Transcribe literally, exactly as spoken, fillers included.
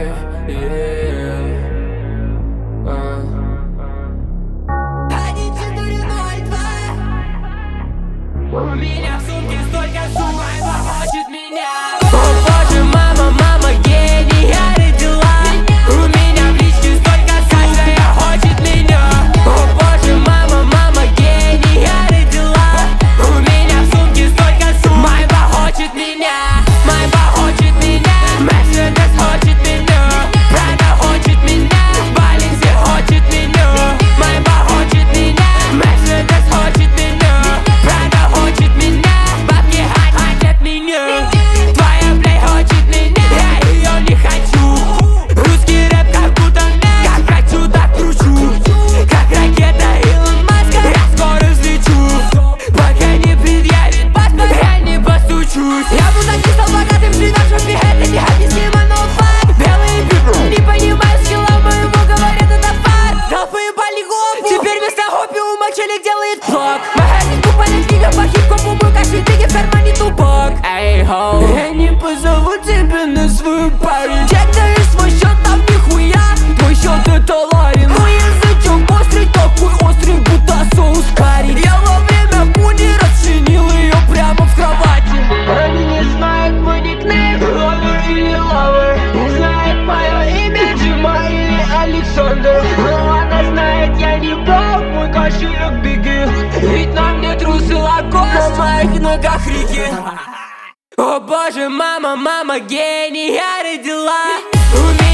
У меня в сумке столько сумм, майба хочет меня. О боже, мама, мама, гений, я родила. У меня в личке столько каждая хочет меня. О боже, мама, мама, гений, я родила. У меня в сумке столько сумм, майба хочет меня. Майба хочет меня, Мерседес хочет меня, Прада хочет меня, Баленси хочет меня. Майба хочет меня, Мерседес хочет меня, Прада хочет меня, бабки хотят меня. Твоя плей хочет меня, я ее не хочу. Русский рэп как будто мяч, как хочу, так кручу. Как ракета Илон Маска, я скоро взлечу. Пока не предъявит паспорт, я не постучусь. Я буду так не стал богатым, живя в жопе, это необъяснимо, но факт. Белые пипы не понимают скилла моего, говорят, это факт. Толпы ебали гоп, теперь вместо опиума челик делает блок. Магазин купальная книга по хип-хопу, мой каждый тыги в кармане тупок. Эй, хоу, я не позову тебя на свою пару. Чекаешь свой счет, там нихуя, твой счет это ларин. Мой язычок острый, такой острый, будто соус карри. Я во время пуни расчленил ее прямо в кровати. Они не знают мой никнейм, ловер или лавер. Не знает мое имя, Дима или Александр. Но она знает, я не бог, мой кошелек беги. Ведь на мне трусы лакос, на моих ногах реки. О боже, мама, мама, гений, я родила. У меня